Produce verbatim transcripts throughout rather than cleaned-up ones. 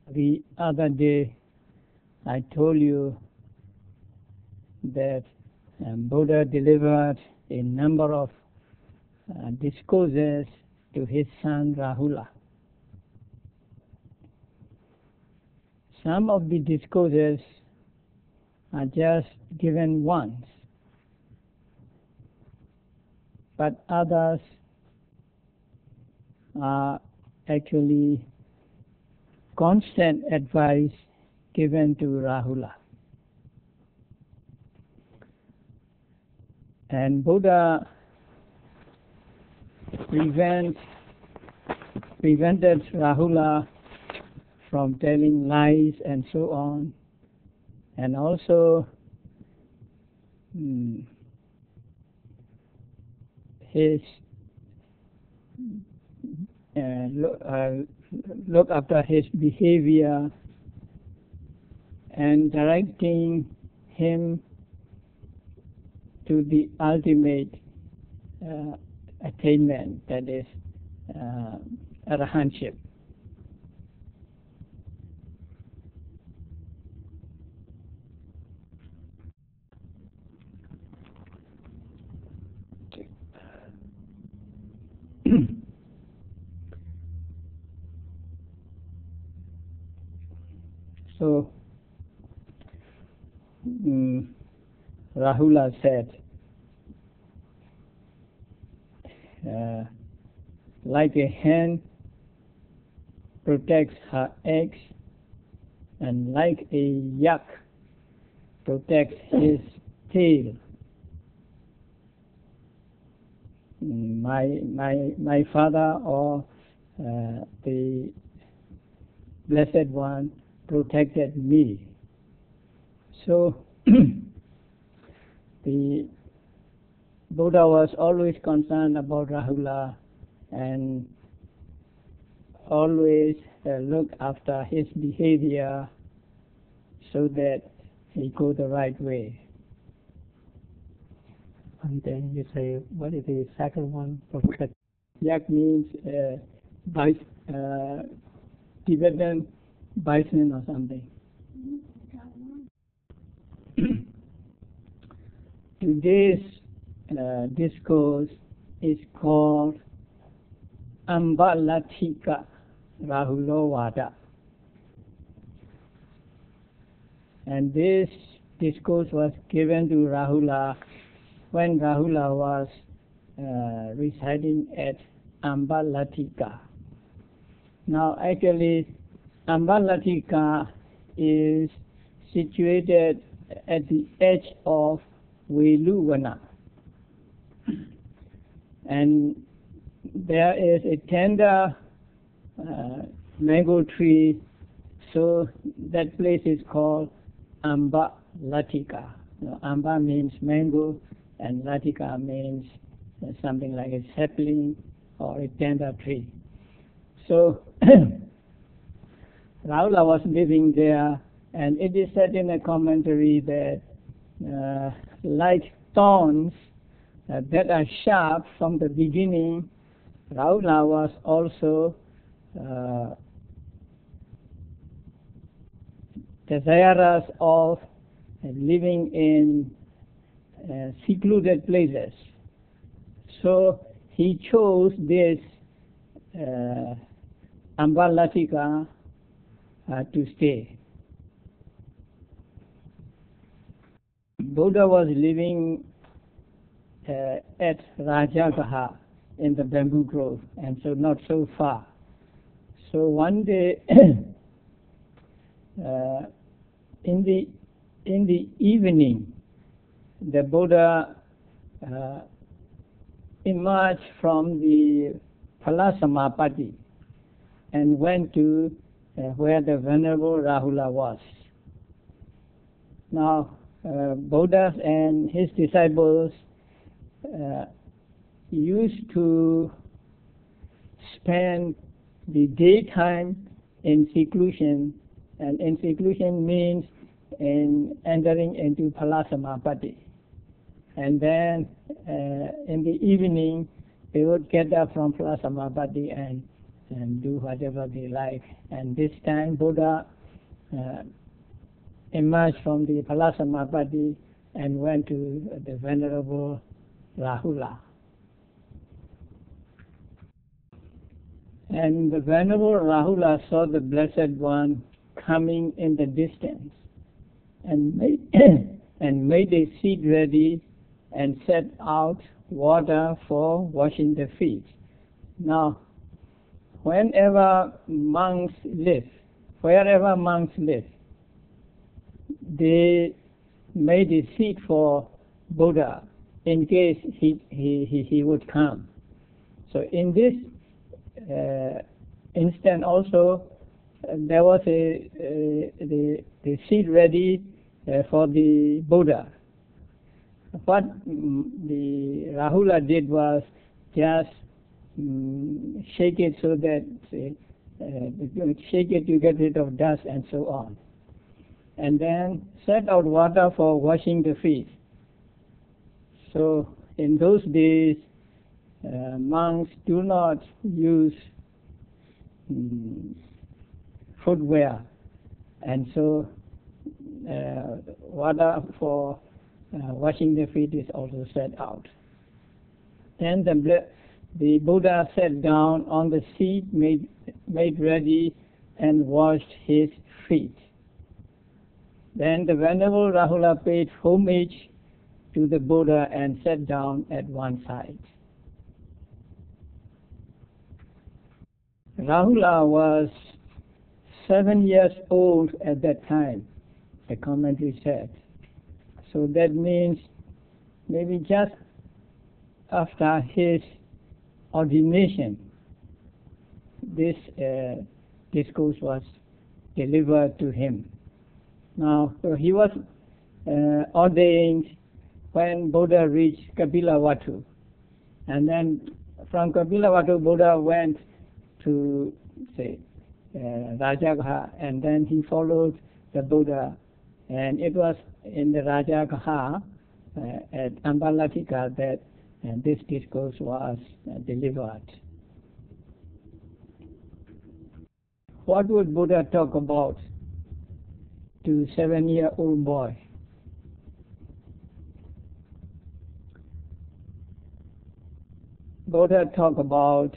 The other day I told you that um, Buddha delivered a number of uh, discourses to his son Rahula. Some of the discourses are just given once, but others are actually constant advice given to Rahula. And Buddha prevent, prevented Rahula from telling lies and so on, and also hmm, his uh, look, uh, look after his behavior and directing him to the ultimate uh, attainment, that is uh, arahantship. So um, Rahula said, uh, like a hen protects her eggs, and like a yak protects his tail, my my my father or uh, the Blessed One protected me. So the Buddha was always concerned about Rahula and always uh, look after his behavior so that he go the right way. And then you say, what is the second one? Yak means uh, by, uh, Tibetan bison or something. Today's uh, discourse is called Ambalatika Rahulowada. And this discourse was given to Rahula when Rahula was uh, residing at Ambalatika. Now actually Ambalatika is situated at the edge of Veluvana, and there is a tender uh, mango tree, so that place is called Amba Latika. Now, Amba means mango and Latika means uh, something like a sapling or a tender tree. So Rahula was living there, and it is said in a commentary that uh, like thorns uh, that are sharp from the beginning, Rahula was also uh, desirous of uh, living in uh, secluded places. So he chose this uh, Ambalatika uh, to stay. Buddha was living uh, at Rajagaha in the bamboo grove, and so not so far. So one day, uh, in the in the evening, the Buddha uh, emerged from the Palasamapati and went to uh, where the Venerable Rahula was. Now, uh, Buddha and his disciples uh, used to spend the daytime in seclusion, and in seclusion means in entering into Palasamapati. And then uh, in the evening, they would get up from Palasamapati and and do whatever they like. And this time Buddha uh, emerged from the Palasamapati and went to the Venerable Rahula. And the Venerable Rahula saw the Blessed One coming in the distance and made, and made a seat ready and set out water for washing the feet. Now, whenever monks live, wherever monks live, they made a seat for Buddha in case he, he, he, he would come. So in this uh, instant also, uh, there was a, uh, the, the seat ready uh, for the Buddha. What mm, the Rahula did was just mm, shake it so that, uh, shake it to get rid of dust and so on. And then set out water for washing the feet. So in those days, uh, monks do not use mm, footwear, and so uh, water for uh, washing the feet is also set out. Then the, the Buddha sat down on the seat made, made ready and washed his feet. Then the Venerable Rahula paid homage to the Buddha and sat down at one side. Rahula was seven years old at that time, the commentary said. So that means maybe just after his ordination, this uh, discourse was delivered to him. Now, so he was uh, ordained when Buddha reached Kapilavatthu. And then from Kapilavatthu, Buddha went to, say, uh, Rajagaha, and then he followed the Buddha. And it was in the Rajagaha uh, at Ambalatika that uh, this discourse was uh, delivered. What would Buddha talk about to a seven-year-old boy? Buddha talked about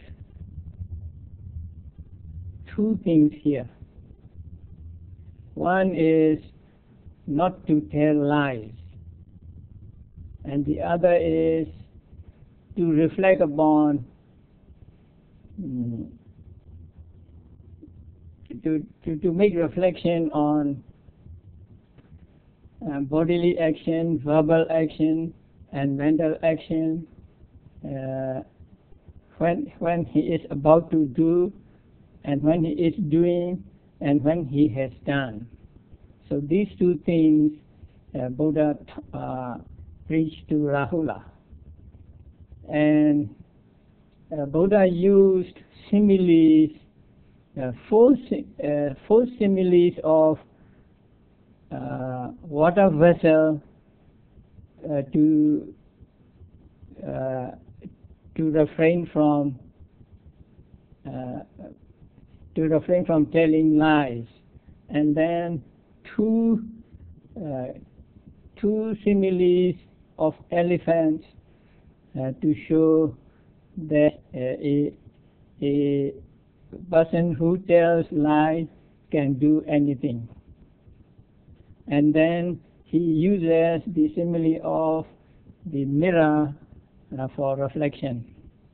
two things here. One is not to tell lies, and the other is to reflect upon mm, to, to, to make reflection on uh, bodily action, verbal action, and mental action uh, when, when he is about to do, and when he is doing, and when he has done. So these two things uh, Buddha uh, preached to Rahula. And uh, Buddha used similes, uh, four, uh, four similes of uh, water vessel uh, to uh, to refrain from uh, to refrain from telling lies, and then two uh, two similes of elephants uh, to show that uh, a a person who tells lies can do anything. And then he uses the simile of the mirror uh, for reflection.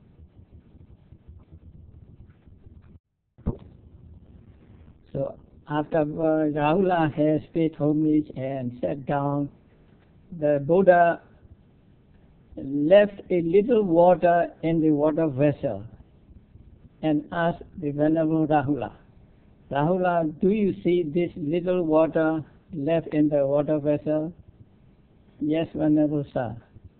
So after Rahula has paid homage and sat down, the Buddha left a little water in the water vessel and asked the Venerable Rahula, Rahula, do you see this little water left in the water vessel? Yes, Venerable Sir.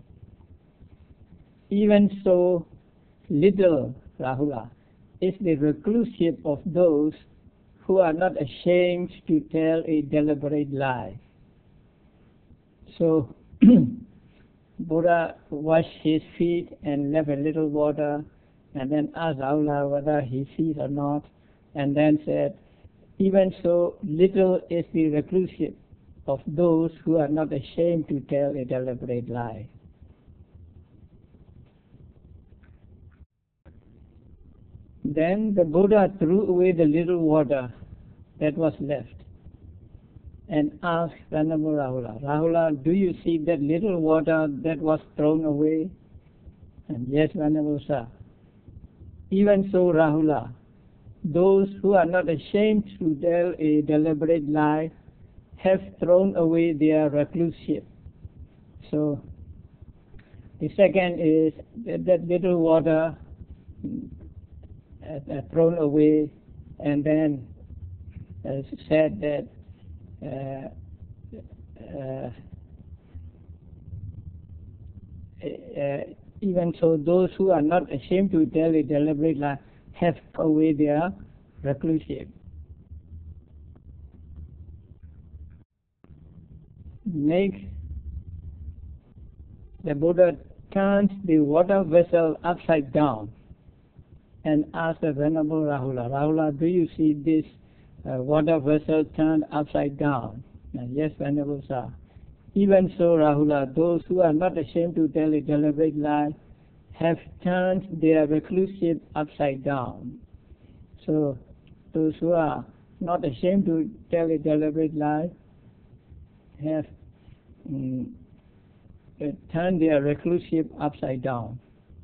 Even so, little, Rahula, is the recluseship of those who are not ashamed to tell a deliberate lie. So, Buddha washed his feet and left a little water and then asked Rahula whether he sees or not, and then said, even so, little is the reclusive of those who are not ashamed to tell a deliberate lie. Then the Buddha threw away the little water that was left and asked Venerable Rahula, Rahula, do you see that little water that was thrown away? And yes, Venerable Sir. Even so, Rahula, those who are not ashamed to tell a deliberate lie have thrown away their recluseship. So the second is that, that little water uh, thrown away, and then uh, said that uh, uh, uh, even so, those who are not ashamed to tell a deliberate lie have thrown away their recluseship. Next, the Buddha turns the water vessel upside down and asks the Venerable Rahula, Rahula, do you see this uh, water vessel turned upside down? And yes, Venerable Sir. Even so, Rahula, those who are not ashamed to tell a deliberate lie have turned their recluseship upside down. So, those who are not ashamed to tell a deliberate lie have um, turned their recluseship upside down.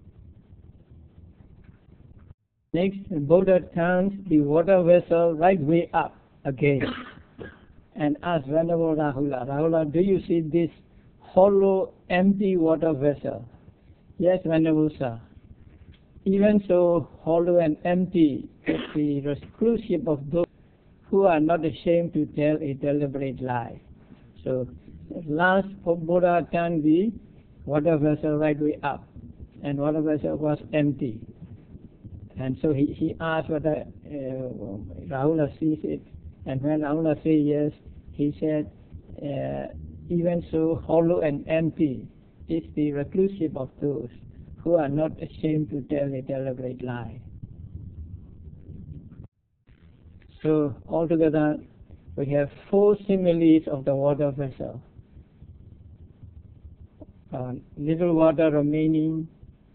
Next, the Buddha turns the water vessel right way up again and asks Venerable Rahula, Rahula, do you see this hollow, empty water vessel? Yes, Venerable Sir. Even so, hollow and empty is the recluseship of those who are not ashamed to tell a deliberate lie. So, at last, Buddha turned the water vessel right way up, and water vessel was empty. And so he, he asked whether uh, Rahula sees it, and when Rahula said yes, he said, uh, even so, hollow and empty is the recluseship of those who are not ashamed to tell a deliberate lie. So altogether, we have four similes of the water vessel. Uh, little water remaining,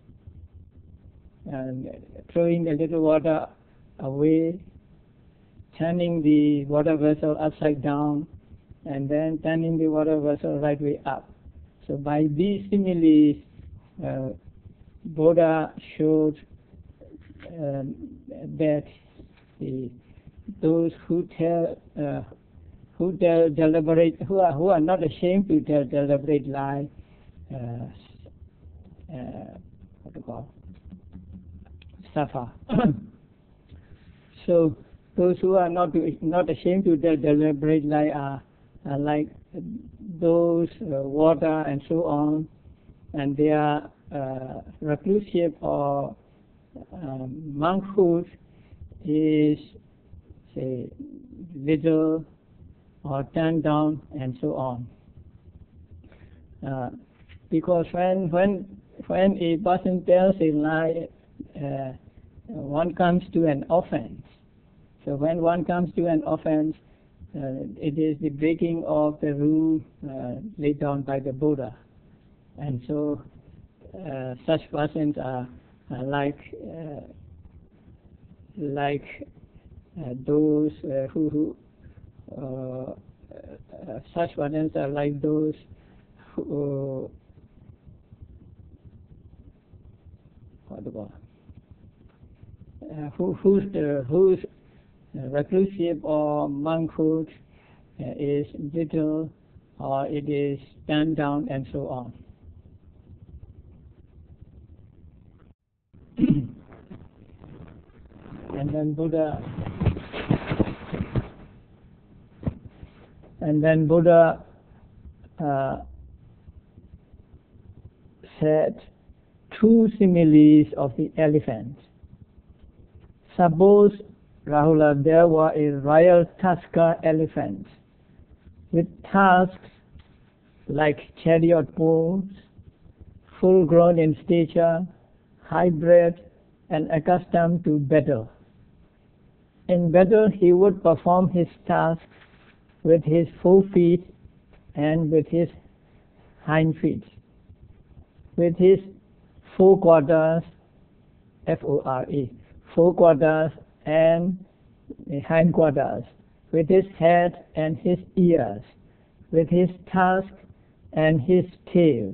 and throwing the little water away, turning the water vessel upside down, and then turning the water vessel right way up. So by these similes, uh, Buddha showed uh, that the, those who tell uh, who tell deliberate who are who are not ashamed to tell deliberate lie, uh, uh, what to call suffer. So those who are not not ashamed to tell deliberate lie are, are like those uh, water and so on, and their uh, recluseship or um, monkhood is, say, little or turned down and so on. Uh, because when when when a person tells a lie, uh, one comes to an offense. So when one comes to an offense, uh, it is the breaking of the rule uh, laid down by the Buddha. And so uh, such persons are, are like uh, like uh, those uh, who, who uh, uh, such persons are like those who what do you call uh, who whose uh, whose recluseship or monkhood uh, is little, or it is turned down, and so on. And then Buddha, and then Buddha uh, said two similes of the elephant. Suppose, Rahula, there were a royal tusker elephant with tusks like chariot poles, full grown in stature, high bred, and accustomed to battle. In battle, he would perform his tasks with his forefeet and with his hind feet, with his forequarters, F O R E, forequarters and hindquarters, with his head and his ears, with his tusk and his tail.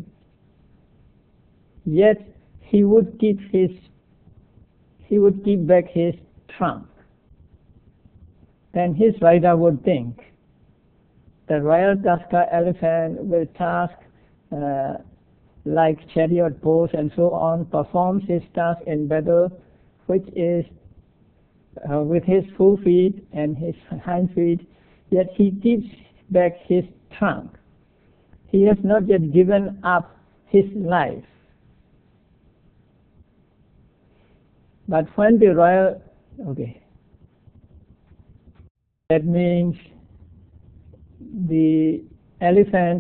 Yet he would keep his he would keep back his trunk. Then his rider would think, the royal Tusker elephant will task uh, like chariot pose and so on, performs his task in battle, which is uh, with his forefeet and his hind feet, yet he keeps back his trunk. He has not yet given up his life. But when the royal, okay, that means the elephant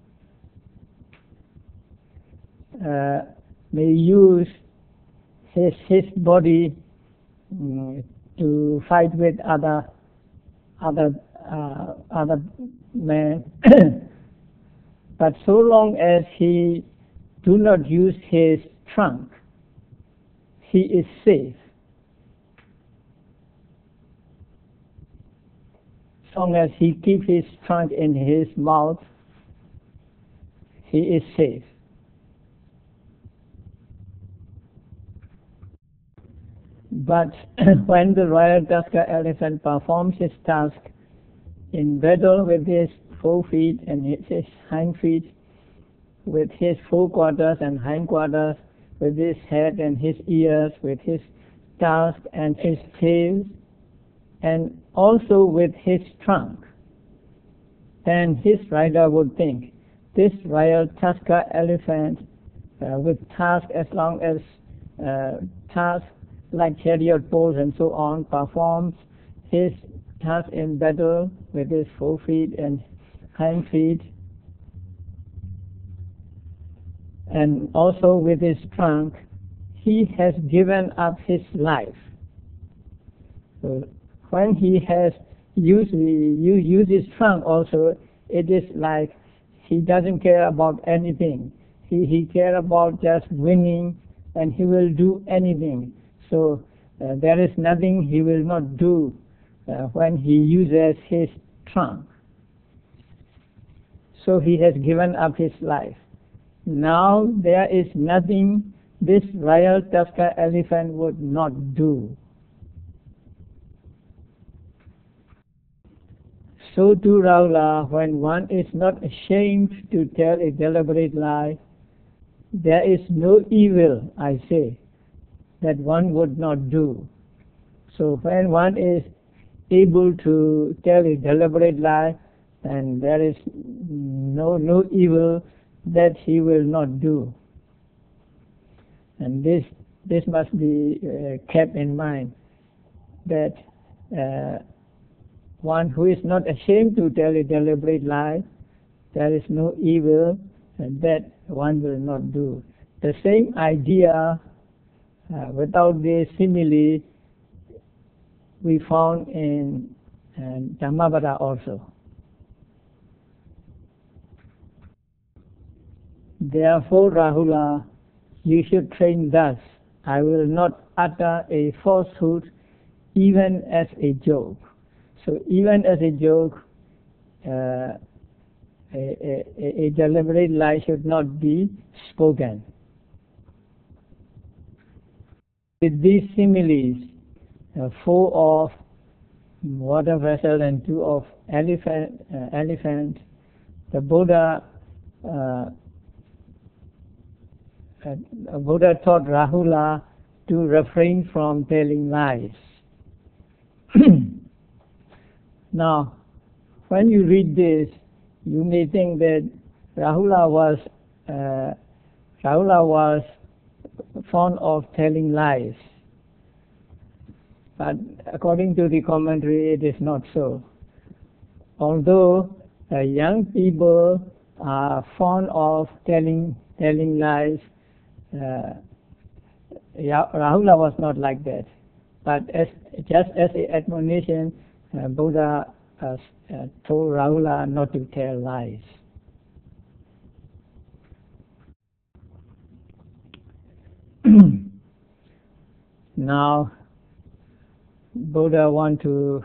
uh, may use his his body um, to fight with other other uh, other men, but so long as he do not use his trunk, he is safe. As long as he keeps his trunk in his mouth, he is safe. But when the royal Tusker elephant performs his task in battle with his forefeet and his hind feet, with his forequarters and hindquarters, with his head and his ears, with his tusk and his tail, and also with his trunk, then his rider would think, this royal Tusker elephant uh, with tusk as long as uh, tusk like chariot pose and so on, performs his task in battle with his forefeet and hind feet, and also with his trunk, he has given up his life. So when he has used, used his trunk also, it is like he doesn't care about anything. He, he cares about just winning, and he will do anything. So uh, there is nothing he will not do uh, when he uses his trunk. So he has given up his life. Now there is nothing this royal Tusker elephant would not do. So too, Rahula, when one is not ashamed to tell a deliberate lie, there is no evil, I say, that one would not do. So when one is able to tell a deliberate lie, then there is no no evil that he will not do. And this this must be uh, kept in mind, that uh, one who is not ashamed to tell a deliberate lie, there is no evil that one will not do. The same idea, uh, without the simile, we found in uh, Dhammapada also. Therefore, Rahula, you should train thus. I will not utter a falsehood even as a joke. So even as a joke, uh, a, a, a deliberate lie should not be spoken. With these similes, uh, four of water vessel and two of elephant, uh, elephant, the Buddha uh, uh, Buddha taught Rahula to refrain from telling lies. Now, when you read this, you may think that Rahula was uh, Rahula was fond of telling lies, but according to the commentary, it is not so. Although uh, young people are fond of telling telling lies, uh, Ya- Rahula was not like that. But as, just as a admonition, uh, Buddha uh, uh, told Rahula not to tell lies. Now, Buddha want to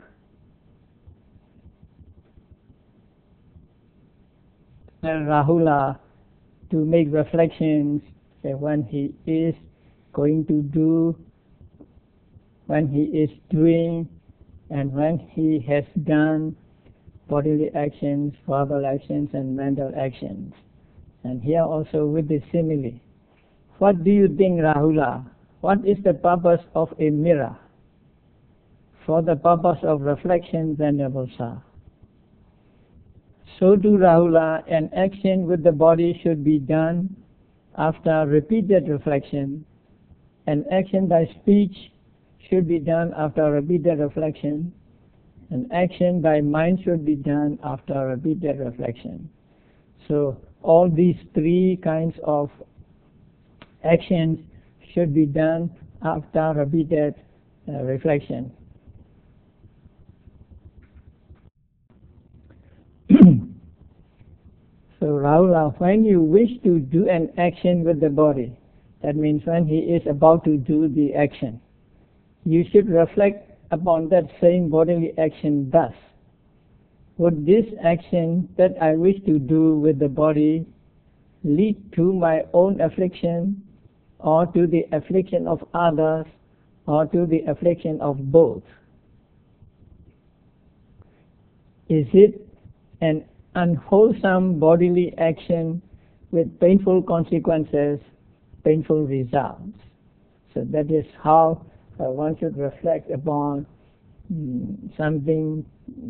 tell Rahula to make reflections that when he is going to do, when he is doing, and when he has done bodily actions, verbal actions, and mental actions. And here also with the simile. What do you think, Rahula? What is the purpose of a mirror? For the purpose of reflection, Venerable Sir. So do, Rahula, an action with the body should be done after repeated reflection. An action by speech should be done after repeated reflection. An action by mind should be done after repeated reflection. So all these three kinds of actions should be done after repeated uh, reflection. So Rahula, when you wish to do an action with the body, that means when he is about to do the action, you should reflect upon that same bodily action thus. Would this action that I wish to do with the body lead to my own affliction, or to the affliction of others, or to the affliction of both? Is it an unwholesome bodily action with painful consequences, painful results? So that is how uh, one should reflect upon mm, something,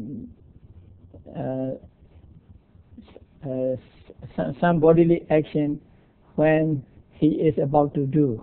uh, uh, some, some bodily action when he is about to do.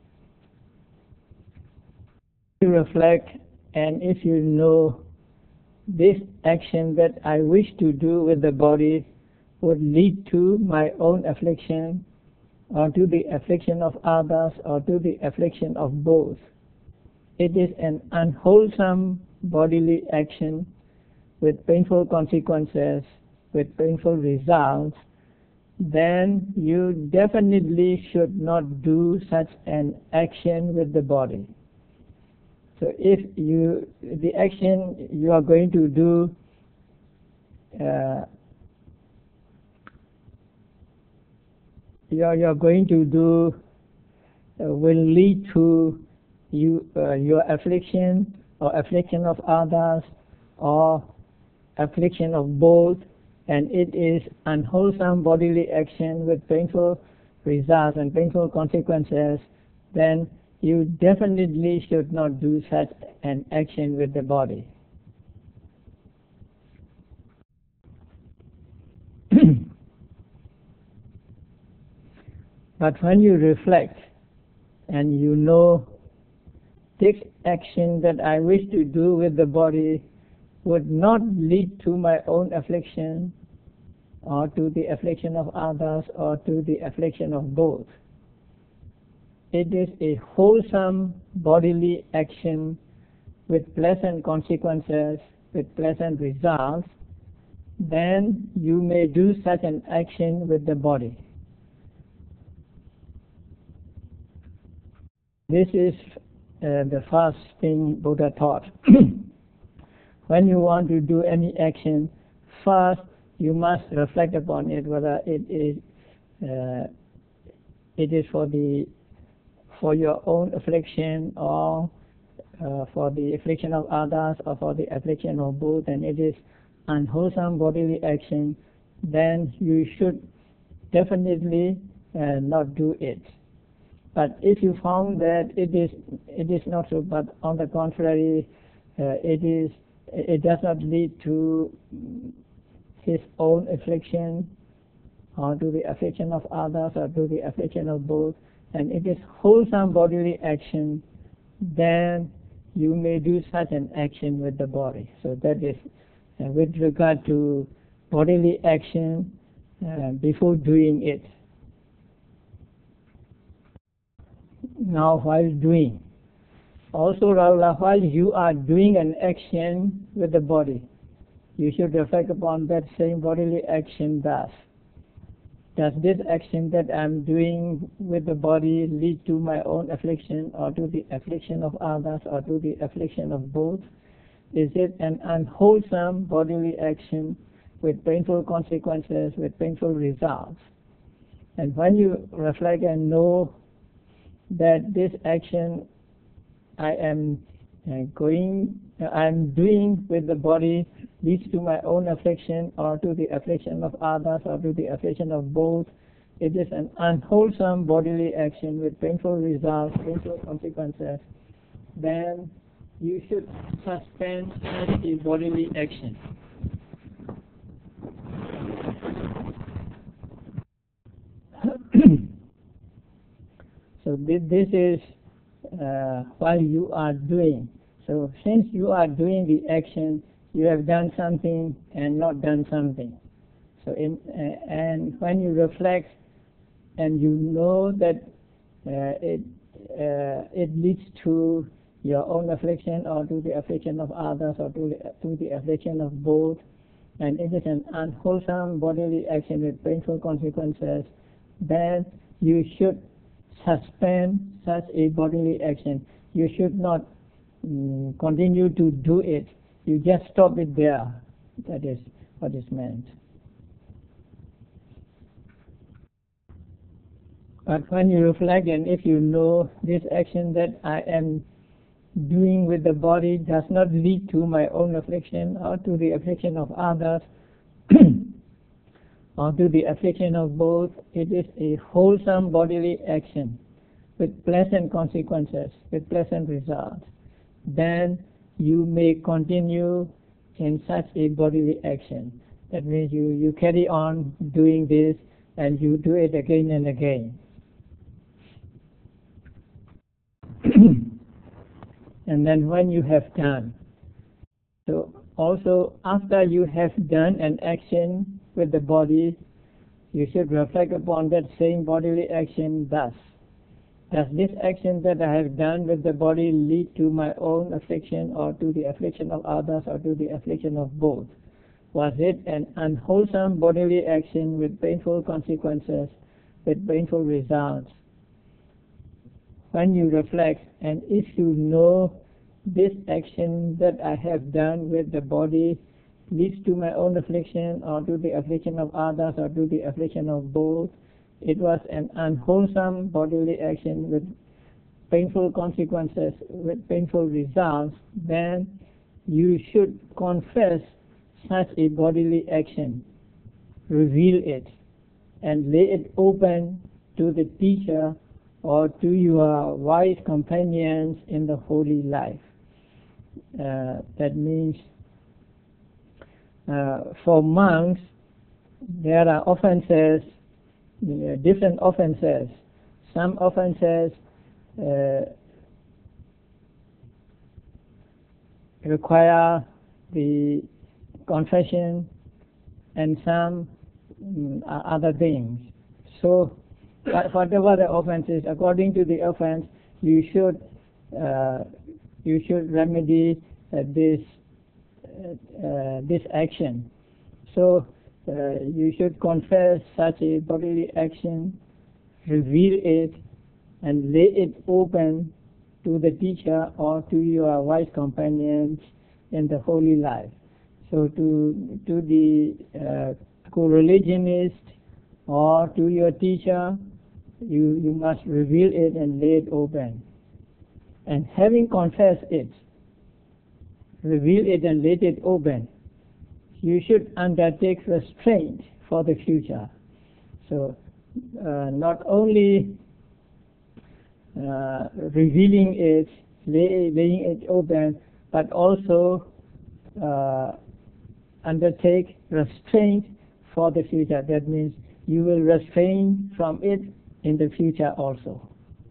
You reflect, and if you know this action that I wish to do with the body would lead to my own affliction, or to the affliction of others, or to the affliction of both. It is an unwholesome bodily action with painful consequences, with painful results. Then you definitely should not do such an action with the body. So if you, the action you are going to do uh, you, are, you are going to do uh, will lead to you uh, your affliction, or affliction of others, or affliction of both, and it is unwholesome bodily action with painful results and painful consequences, then you definitely should not do such an action with the body. But when you reflect and you know this action that I wish to do with the body would not lead to my own affliction, or to the affliction of others, or to the affliction of both. It is a wholesome bodily action with pleasant consequences, with pleasant results, then you may do such an action with the body. This is uh, the first thing Buddha taught. When you want to do any action, first you must reflect upon it, whether it is uh, it is for the for your own affliction, or uh, for the affliction of others, or for the affliction of both, and it is unwholesome bodily action, then you should definitely uh, not do it. But if you found that it is it is not so, but on the contrary, uh, it is it does not lead to his own affliction, or to the affliction of others, or to the affliction of both, and it is wholesome bodily action, then you may do such an action with the body. So that is uh, with regard to bodily action uh, before doing it. now while doing. Also, Rahula, while you are doing an action with the body, you should reflect upon that same bodily action thus. Does this action that I'm doing with the body lead to my own affliction or to the affliction of others or to the affliction of both? Is it an unwholesome bodily action with painful consequences, with painful results? And when you reflect and know that this action I am uh, going, uh, I am doing with the body leads to my own affliction or to the affliction of others or to the affliction of both, it is an unwholesome bodily action with painful results, painful consequences, then you should suspend such a bodily action. So this, this is uh, while you are doing. So since you are doing the action, you have done something and not done something. So in, uh, and when you reflect and you know that uh, it uh, it leads to your own affliction or to the affliction of others or to the, to the affliction of both, and it is an unwholesome bodily action with painful consequences, then you should suspend such a bodily action. You should not um, continue to do it. You just stop it there. That is what is meant. But when you reflect and if you know this action that I am doing with the body does not lead to my own affliction or to the affliction of others or to the affliction of both, it is a wholesome bodily action with pleasant consequences, with pleasant results, then you may continue in such a bodily action. That means you, you carry on doing this and you do it again and again. And then when you have done, so also after you have done an action with the body, you should reflect upon that same bodily action thus. Does this action that I have done with the body lead to my own affliction or to the affliction of others or to the affliction of both? Was it an unwholesome bodily action with painful consequences, with painful results? When you reflect, and if you know this action that I have done with the body leads to my own affliction or to the affliction of others or to the affliction of both, it was an unwholesome bodily action with painful consequences, with painful results, then you should confess such a bodily action, reveal it, and lay it open to the teacher or to your wise companions in the holy life. Uh, that means uh, for monks, there are offenses, uh, different offenses. Some offenses uh, require the confession, and some um, other things. So, whatever the offense is, according to the offense, you should uh, you should remedy uh, this uh, this action. So uh, you should confess such a bodily action, reveal it, and lay it open to the teacher or to your wise companions in the holy life. So to to the uh, co-religionist or to your teacher, you, you must reveal it and lay it open. And having confessed it, reveal it and let it open, you should undertake restraint for the future. So uh, not only uh, revealing it, lay, laying it open, but also uh, undertake restraint for the future. That means you will refrain from it in the future also.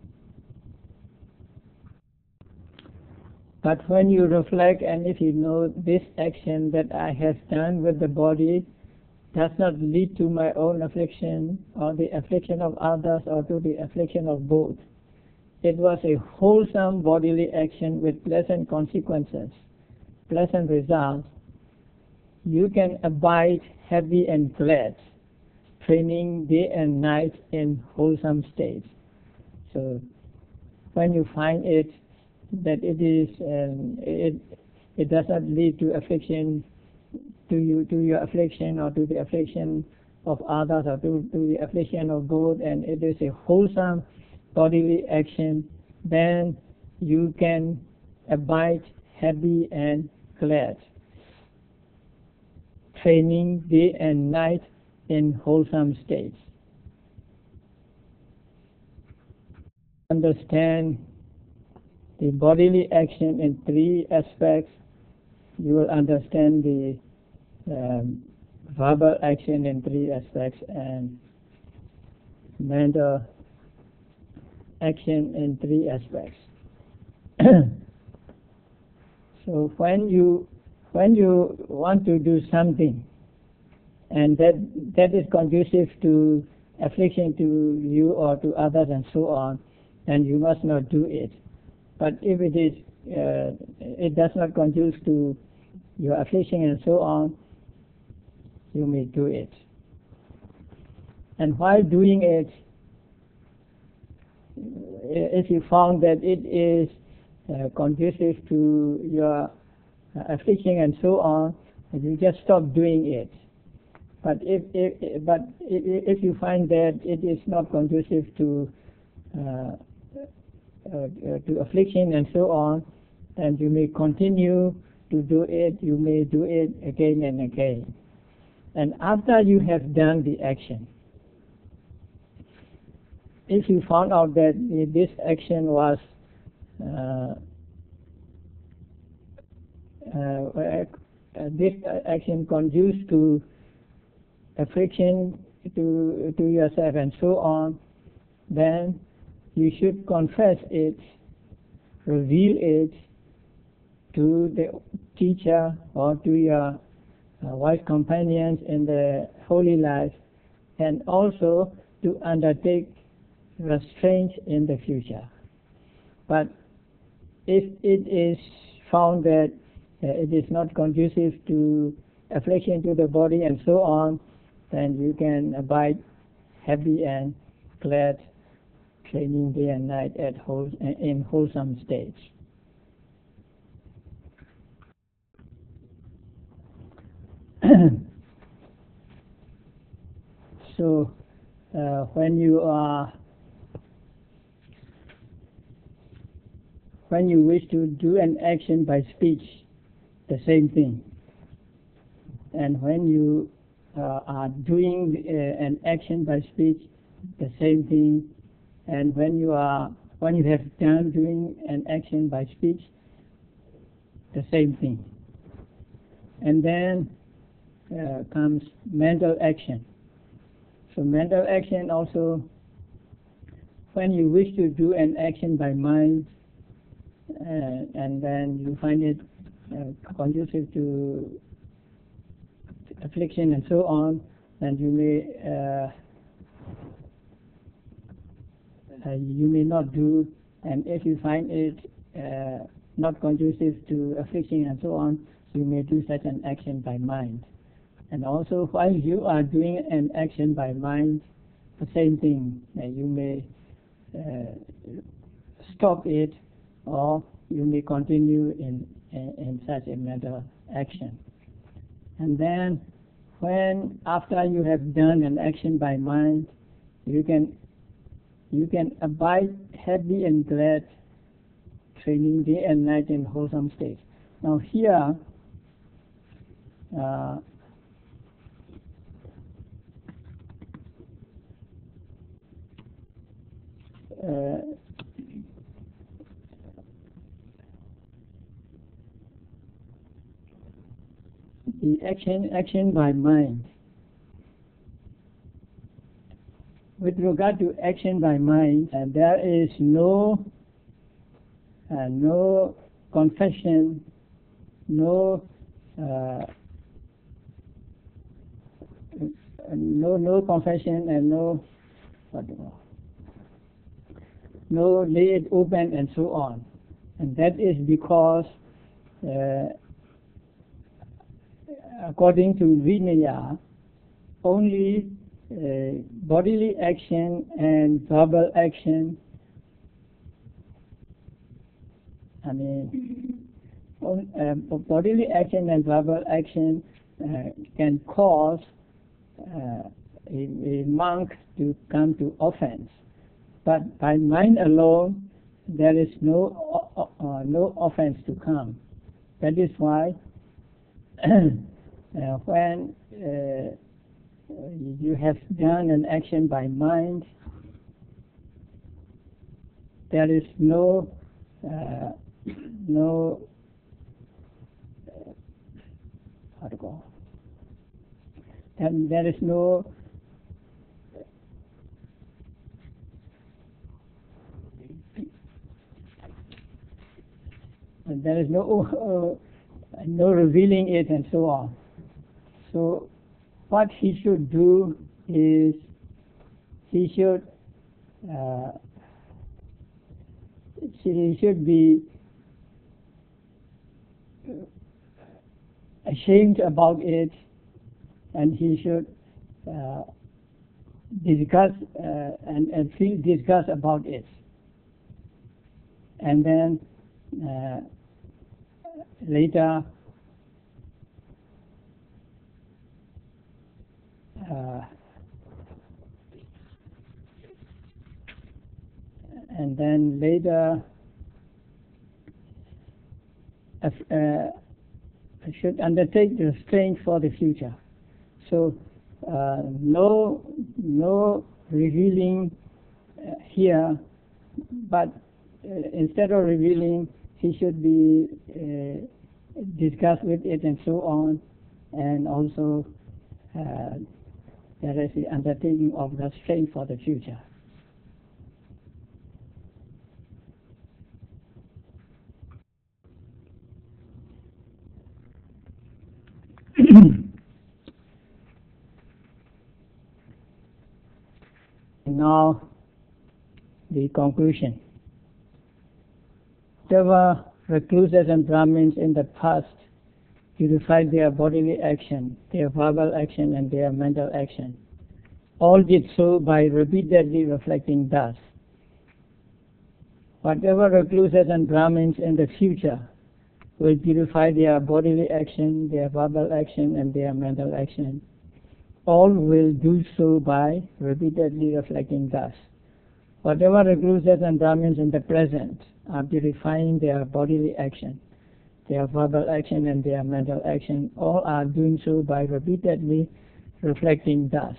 But when you reflect, and if you know this action that I have done with the body does not lead to my own affliction or the affliction of others or to the affliction of both, it was a wholesome bodily action with pleasant consequences, pleasant results, you can abide happy and glad, training day and night in wholesome states. So when you find it that it is um, it it does not lead to affliction, to you to your affliction or to the affliction of others or to, to the affliction of both, and it is a wholesome bodily action, then you can abide happy and glad, training day and night in wholesome states. Understand the bodily action in three aspects. You will understand the um, verbal action in three aspects and mental action in three aspects. So when you when you want to do something and that that is conducive to affliction to you or to others and so on, then you must not do it. But if it is uh, it does not conduce to your affliction and so on, you may do it. And while doing it, if you found that it is uh, conducive to your uh, affliction and so on, you just stop doing it. But if, if but if you find that it is not conducive to uh, uh, to affliction and so on, then you may continue to do it. You may do it again and again. And after you have done the action, if you found out that this action was uh, uh, this action conduced to affliction to to yourself and so on, then you should confess it, reveal it to the teacher or to your uh, wise companions in the holy life, and also to undertake restraint in the future. But if it is found that uh, it is not conducive to affliction to the body and so on, then you can abide happy and glad, training day and night at whole, in wholesome states. So uh, when you are when you wish to do an action by speech, the same thing. And when you uh, are doing uh, an action by speech, the same thing. And when you are when you have done doing an action by speech, the same thing. And then uh, comes mental action. So mental action also, when you wish to do an action by mind, uh, and then you find it uh, conducive to affliction and so on, then you may uh, uh, you may not do. And if you find it uh, not conducive to affliction and so on, you may do such an action by mind. And also, while you are doing an action by mind, the same thing. Uh, you may uh, stop it, or you may continue in, in in such a mental action. And then, when after you have done an action by mind, you can you can abide happy and glad, training day and night in wholesome states. Now here. Uh, Uh, the action action by mind. With regard to action by mind, uh, there is no uh, no confession, no uh, no no confession, and no what do you know, no lay it open and so on. And that is because uh, according to Vinaya, only uh, bodily action and verbal action, I mean, on, uh, bodily action and verbal action uh, can cause uh, a, a monk to come to offense. But by mind alone, there is no uh, uh, no offense to come. That is why uh, when uh, you have done an action by mind, there is no uh, no uh, how to go. And there is no there is no uh, no revealing it and so on. So what he should do is he should uh, he should be ashamed about it, and he should uh, discuss uh, and, and feel disgust about it, and then uh, later uh, and then later uh, uh, should undertake the restraint for the future. So uh, no no revealing uh, here, but uh, instead of revealing, he should be uh, discussed with it and so on, and also uh, there is the undertaking of the restraint for the future. Now, the conclusion. Whatever recluses and Brahmins in the past purified their bodily action, their verbal action, and their mental action, all did so by repeatedly reflecting thus. Whatever recluses and Brahmins in the future will purify their bodily action, their verbal action, and their mental action, all will do so by repeatedly reflecting thus. Whatever recluses and Brahmins in the present are purifying their bodily action, their verbal action, and their mental action, all are doing so by repeatedly reflecting thus.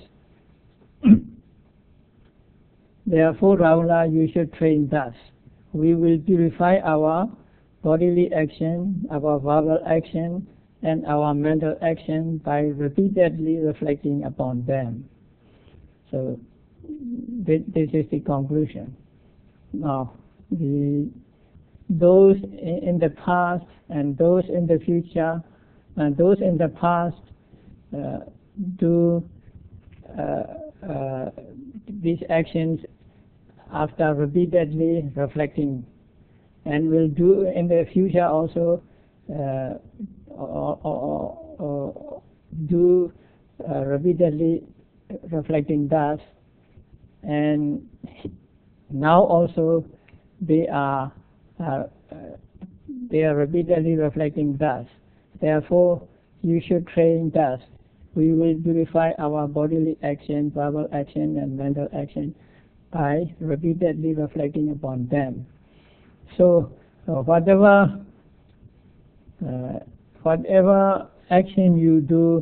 Therefore, Rahula, you should train thus. We will purify our bodily action, our verbal action, and our mental action by repeatedly reflecting upon them. So this is the conclusion. Now, the, those in the past and those in the future, and those in the past uh, do uh, uh, these actions after repeatedly reflecting, and will do in the future also uh, or, or, or do uh, repeatedly reflecting thus, and now also they are uh, they are repeatedly reflecting thus. Therefore, you should train thus. We will purify our bodily action, verbal action, and mental action by repeatedly reflecting upon them. So, uh, whatever uh, whatever action you do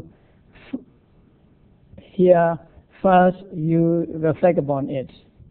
here, first you reflect upon it.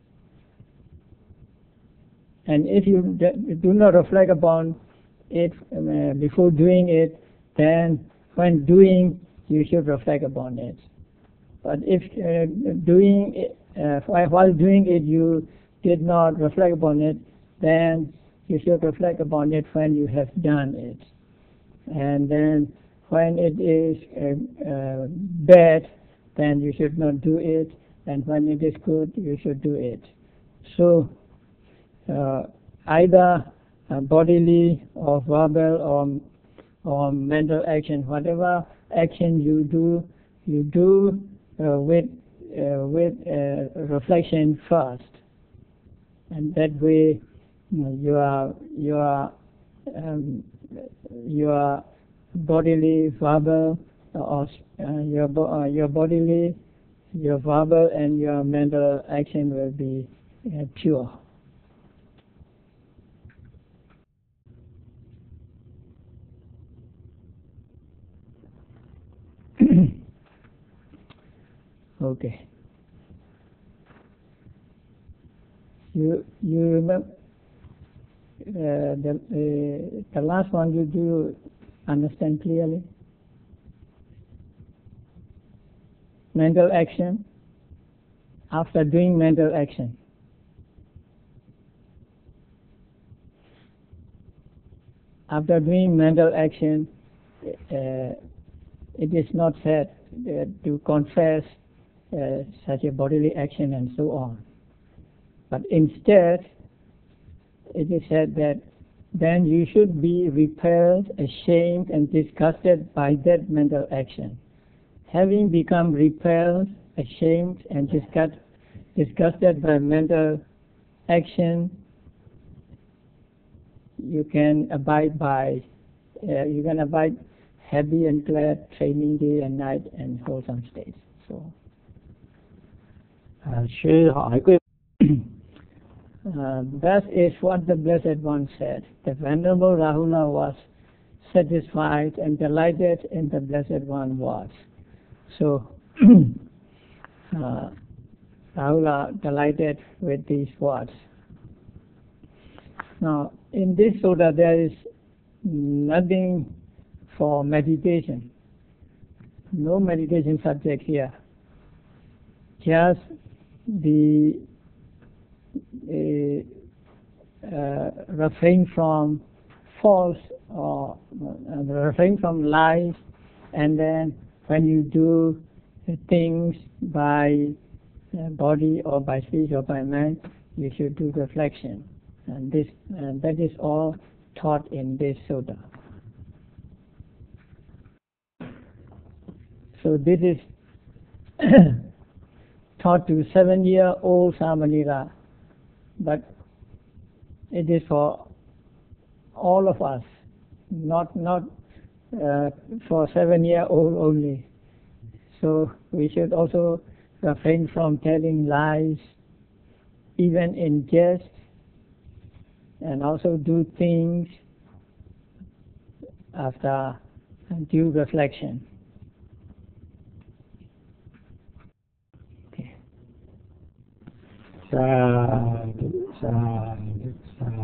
And if you do not reflect upon it uh, before doing it, then when doing, you should reflect upon it. But if uh, doing it, uh, while doing it you did not reflect upon it, then you should reflect upon it when you have done it. And then when it is uh, uh, bad, then you should not do it, and when it is good, you should do it. So uh, either uh, bodily or verbal or or mental action. Whatever action you do, you do uh, with uh, with uh, reflection first, and that way you know, your your um, your bodily, verbal, or uh, your bo uh, your bodily, your verbal, and your mental action will be uh, pure. Okay. You you remember uh, the uh, the last one? You do understand clearly? Mental action. After doing mental action, after doing mental action, uh, it is not said uh, to confess uh, such a bodily action and so on. But instead, it is said that then you should be repelled, ashamed, and disgusted by that mental action. Having become repelled, ashamed, and disgust, disgusted by mental action, you can abide by, uh, you can abide happy and glad, training day and night, and wholesome states. So, À, sư hỏi quý uh, that is what the Blessed One said. The Venerable Rahula was satisfied and delighted in the Blessed One was. So, uh, Rahula delighted with these words. Now, in this sutta, there is nothing for meditation. No meditation subject here. Just the uh, uh, refrain from false or uh, refrain from lies, and then when you do things by uh, body or by speech or by mind, you should do reflection. And this and that is all taught in this sutta. So this is taught to seven-year-old Samanera, but it is for all of us, not not uh, for seven-year-old only. So we should also refrain from telling lies, even in jest, and also do things after due reflection. Sadhu, sadhu, sadhu.